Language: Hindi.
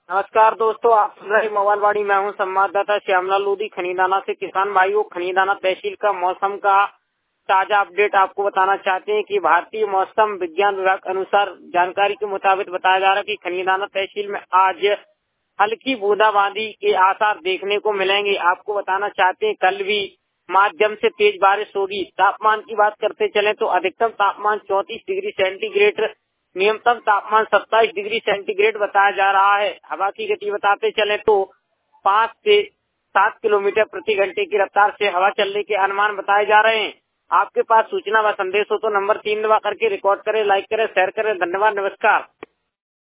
नमस्कार दोस्तों, आप सुन रहे मोबाइलवाड़ी। मैं हूं संवाददाता श्यामलाल लोधी खनीदाना से। किसान भाइयों, खनीदाना तहसील का मौसम का ताजा अपडेट आपको बताना चाहते हैं कि भारतीय मौसम विज्ञान विभाग के अनुसार जानकारी के मुताबिक बताया जा रहा है कि खनीदाना तहसील में आज हल्की बूंदाबांदी के आसार देखने को मिलेंगे। आपको बताना चाहते हैं कल भी माध्यम से तेज बारिश होगी। तापमान की बात करते चले तो अधिकतम तापमान 34 डिग्री सेंटीग्रेड, न्यूनतम तापमान 27 डिग्री सेंटीग्रेड बताया जा रहा है। हवा की गति बताते चले तो 5 से 7 किलोमीटर प्रति घंटे की रफ्तार से हवा चलने के अनुमान बताए जा रहे हैं। आपके पास सूचना व संदेश हो तो नंबर 3 दबा करके रिकॉर्ड करें, लाइक करें, शेयर करें। धन्यवाद, नमस्कार।